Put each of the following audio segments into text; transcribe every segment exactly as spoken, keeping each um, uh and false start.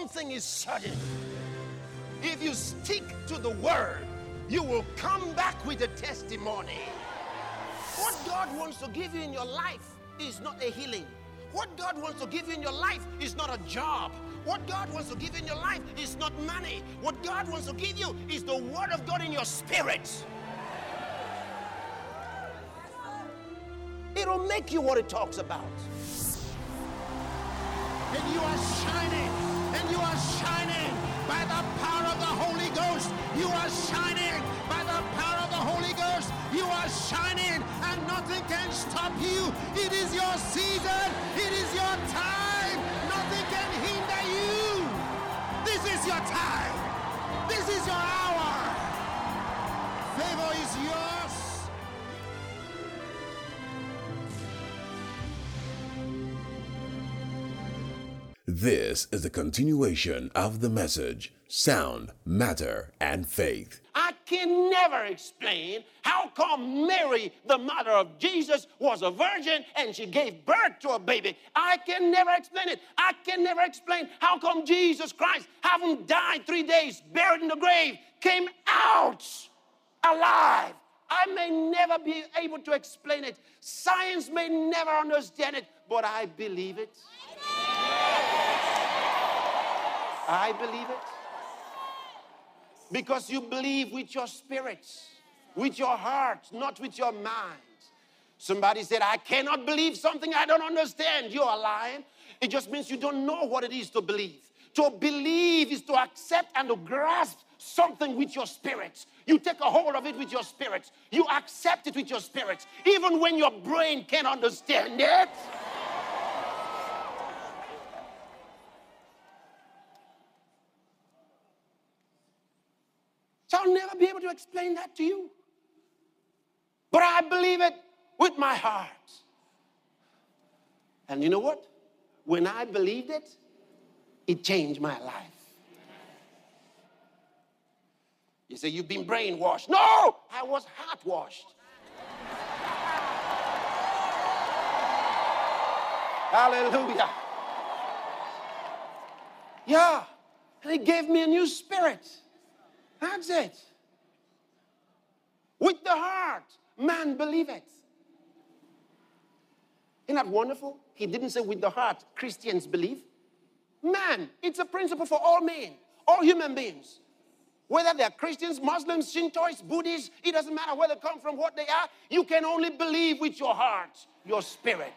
one thing is certain. If you stick to the word, you will come back with a testimony. What God wants to give you in your life is not a healing. What God wants to give you in your life is not a job. What God wants to give you in your life is not money. What God wants to give you is the word of God in your spirit. It'll make you what it talks about. And you are shining, and you are shining by the power of the Holy Ghost. You are shining by the power of the Holy Ghost. You are shining, and nothing can stop you. It is your season. It is your time. Nothing can hinder you. This is your time. This is your hour. Favor is yours. This is the continuation of the message, Sound, Matter, and Faith. I can never explain how come Mary, the mother of Jesus, was a virgin and she gave birth to a baby. I can never explain it. I can never explain how come Jesus Christ, having died three days, buried in the grave, came out alive. I may never be able to explain it. Science may never understand it, but I believe it. I believe it. Because you believe with your spirit, with your heart, not with your mind. Somebody said, I cannot believe something I don't understand. You are lying. It just means you don't know what it is to believe. To believe is to accept and to grasp something with your spirit. You take a hold of it with your spirit. You accept it with your spirit. Even when your brain can't understand it. So I'll never be able to explain that to you. But I believe it with my heart. And you know what? When I believed it, it changed my life. You say, you've been brainwashed. No, I was heart washed. Hallelujah. Yeah. And it gave me a new spirit. That's it. With the heart, man believeth. Isn't that wonderful? He didn't say with the heart, Christians believe. Man, it's a principle for all men, all human beings. Whether they're Christians, Muslims, Shintoists, Buddhists, it doesn't matter where they come from, what they are. You can only believe with your heart, your spirit.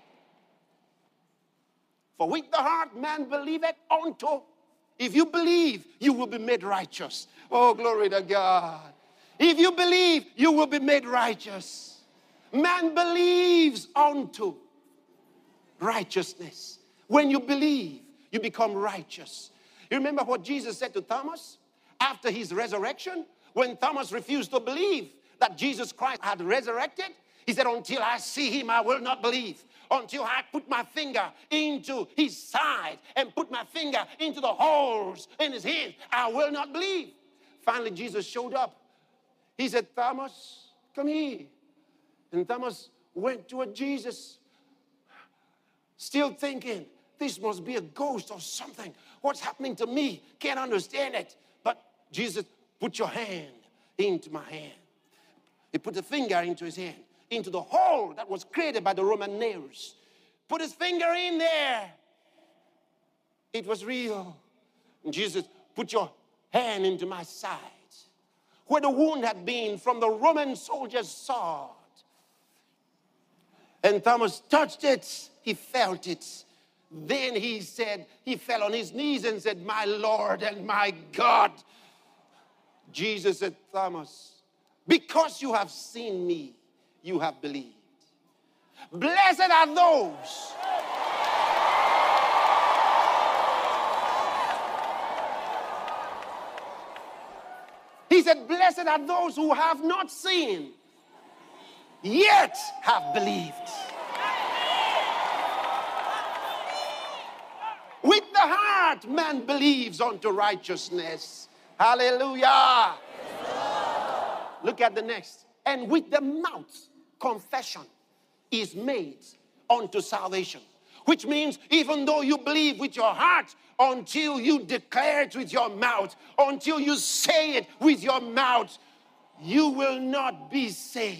For with the heart, man believeth unto. If you believe, you will be made righteous. Oh, glory to God. If you believe, you will be made righteous. Man believes unto righteousness. When you believe, you become righteous. You remember what Jesus said to Thomas after his resurrection? When Thomas refused to believe that Jesus Christ had resurrected, he said, until I see him, I will not believe. Until I put my finger into his side and put my finger into the holes in his hands, I will not believe. Finally, Jesus showed up. He said, Thomas, come here. And Thomas went toward Jesus, still thinking, this must be a ghost or something. What's happening to me? Can't understand it. But Jesus, put your hand into my hand. He put a finger into his hand, into the hole that was created by the Roman nails. Put his finger in there. It was real. And Jesus, put your hand into my side, where the wound had been from the Roman soldier's sword. And Thomas touched it. He felt it. Then he said, he fell on his knees and said, my Lord and my God. Jesus said, Thomas, because you have seen me, you have believed. Blessed are those He said, blessed are those who have not seen, yet have believed. With the heart, man believes unto righteousness. Hallelujah. Look at the next. And with the mouth, confession is made unto salvation. which means even though you believe with your heart, until you declare it with your mouth, until you say it with your mouth, you will not be saved.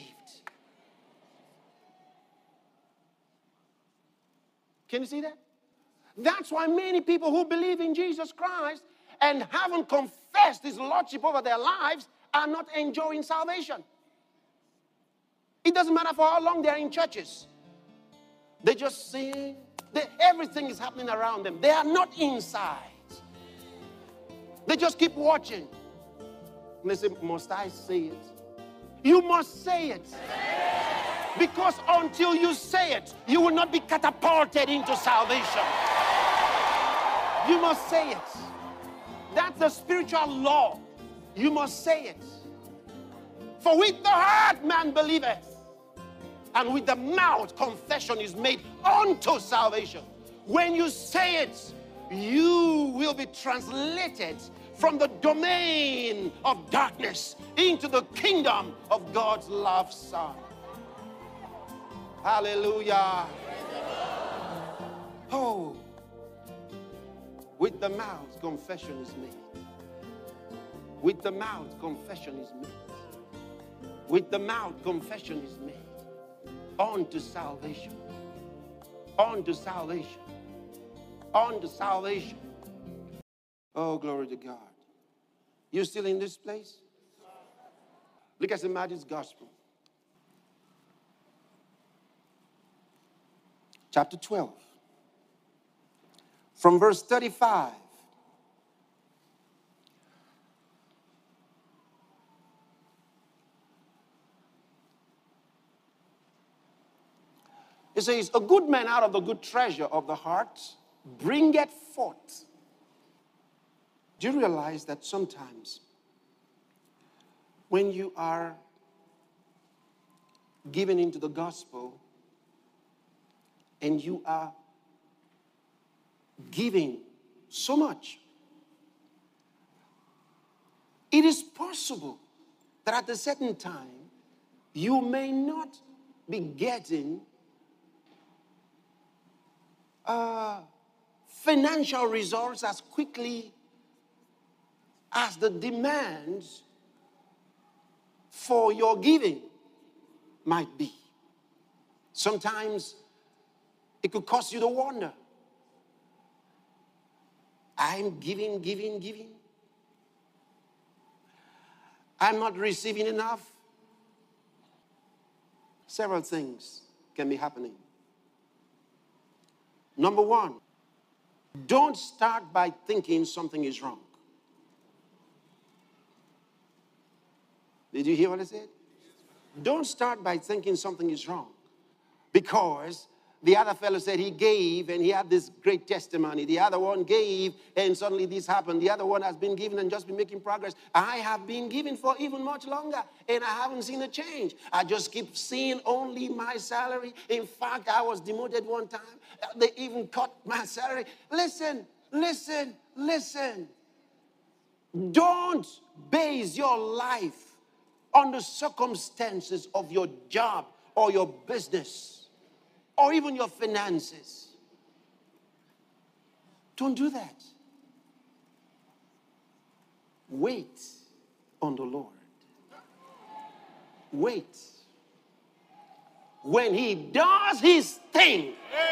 Can you see that? That's why many people who believe in Jesus Christ and haven't confessed his lordship over their lives are not enjoying salvation. It doesn't matter for how long they're in churches. They just sing. They, everything is happening around them. They are not inside. They just keep watching. And they say, must I say it? You must say it. Because until you say it, you will not be catapulted into salvation. You must say it. That's the spiritual law. You must say it. For with the heart man believeth, and with the mouth confession is made unto salvation. When you say it, you will be translated from the domain of darkness into the kingdom of God's loved Son. Hallelujah. Oh, with the mouth confession is made. With the mouth confession is made. With the mouth confession is made. On to salvation. On to salvation. On to salvation. Oh, glory to God. You still in this place? Look at Saint Matthew's Gospel. Chapter twelve. From verse thirty-five. It says, a good man out of the good treasure of the heart bringeth forth. Do you realize that sometimes when you are given into the gospel and you are giving so much, it is possible that at a certain time you may not be getting Uh, financial results as quickly as the demands for your giving might be. Sometimes it could cause you to wonder. I'm giving, giving, giving. I'm not receiving enough. Several things can be happening. Number one, don't start by thinking something is wrong. Did you hear what I said? Don't start by thinking something is wrong. Because the other fellow said he gave and he had this great testimony. The other one gave and suddenly this happened. The other one has been giving and just been making progress. I have been giving for even much longer and I haven't seen a change. I just keep seeing only my salary. In fact, I was demoted one time. They even cut my salary. Listen, listen, listen. Don't base your life on the circumstances of your job or your business or even your finances. Don't do that. Wait on the Lord. Wait. When he does his thing,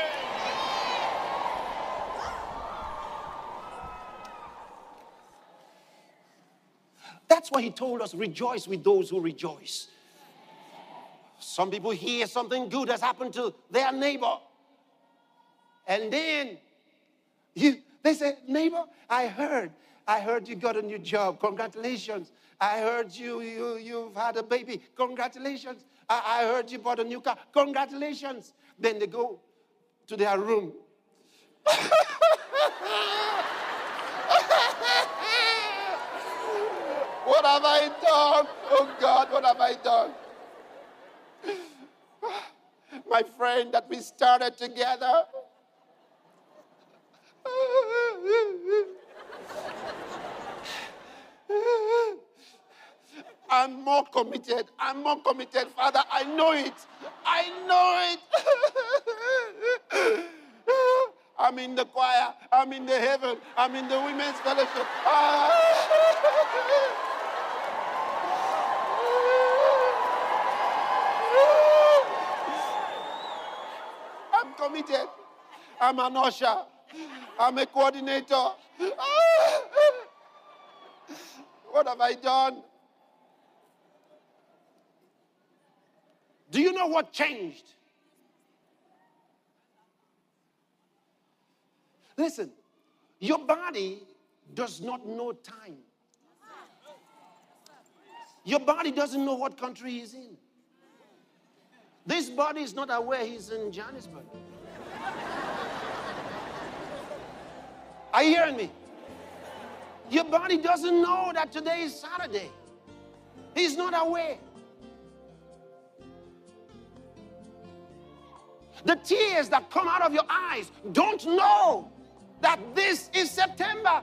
that's why he told us, rejoice with those who rejoice. Some people hear something good has happened to their neighbor. And then you, they say, neighbor, I heard. I heard you got a new job. Congratulations. I heard you, you, you've had a baby. Congratulations. I, I heard you bought a new car. Congratulations. Then they go to their room. What have I done? Oh God, what have I done? My friend that we started together. I'm more committed. I'm more committed, Father. I know it. I know it. I'm in the choir. I'm in the heaven. I'm in the women's fellowship. Ah. I'm committed. I'm an usher. I'm a coordinator. Ah. What have I done? Do you know what changed? Listen, your body does not know time. Your body doesn't know what country he's in. This body is not aware he's in Johannesburg. Are you hearing me? Your body doesn't know that today is Saturday. He's not aware. The tears that come out of your eyes don't know that this is September.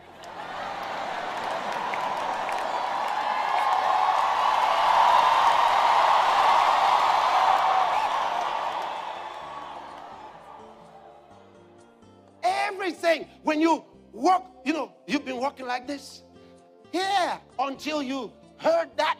Everything, when you walk, you know, you've been walking like this. Yeah, until you heard that.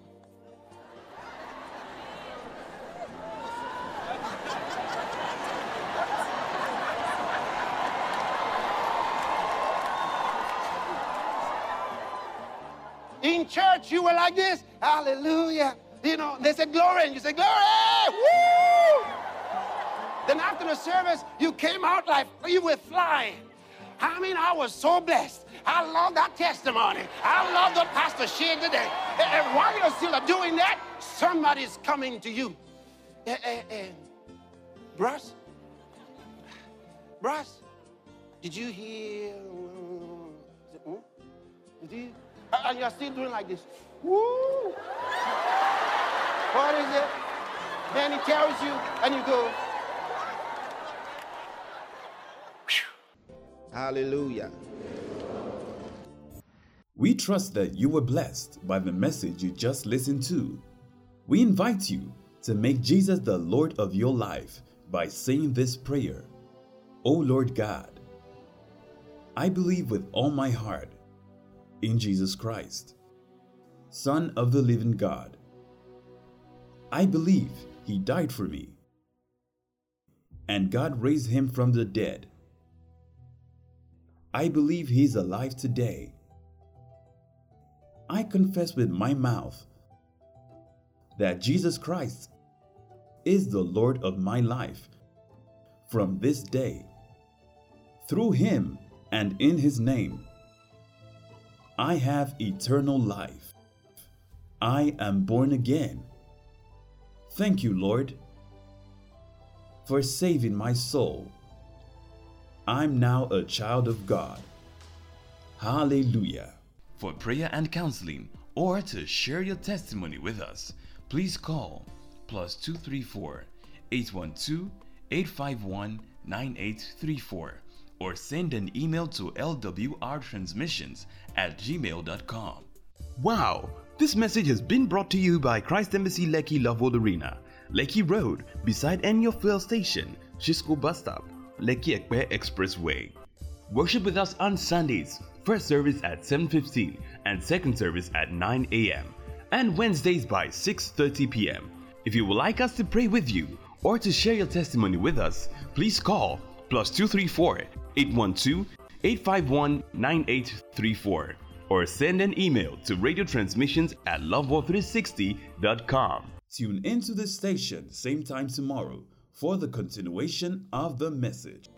In church, you were like this. Hallelujah. You know, they said glory, and you said glory. Woo! Then after the service, you came out like you were flying. I mean, I was so blessed. I love that testimony. I love what Pastor shared today. And while you're still doing that, somebody's coming to you. And, and, and Bruss, Bruss, did you hear? Hmm? Did you? And you're still doing like this. Woo! What is it? Then he tells you, and you go. Hallelujah. We trust that you were blessed by the message you just listened to. We invite you to make Jesus the Lord of your life by saying this prayer. O Lord God, I believe with all my heart in Jesus Christ, Son of the living God. I believe He died for me, and God raised Him from the dead. I believe He is alive today. I confess with my mouth that Jesus Christ is the Lord of my life from this day. Through Him and in His name, I have eternal life. I am born again. Thank you, Lord, for saving my soul. I'm now a child of God. Hallelujah. For prayer and counseling, or to share your testimony with us, please call plus two three four, eight one two, eight five one, nine eight three four or send an email to l w r transmissions at gmail dot com. Wow! This message has been brought to you by Christ Embassy Lekki Lovewood Arena, Lekki Road, beside Enyo Fuel Station, Shisco Bus Stop, Lekki Ekpe Expressway. Worship with us on Sundays, first service at seven fifteen and second service at nine a m and Wednesdays by six thirty p m If you would like us to pray with you or to share your testimony with us, please call plus two three four, eight one two, eight five one, nine eight three four or send an email to radio transmissions at lovewall three sixty dot com. Tune into this station same time tomorrow for the continuation of the message.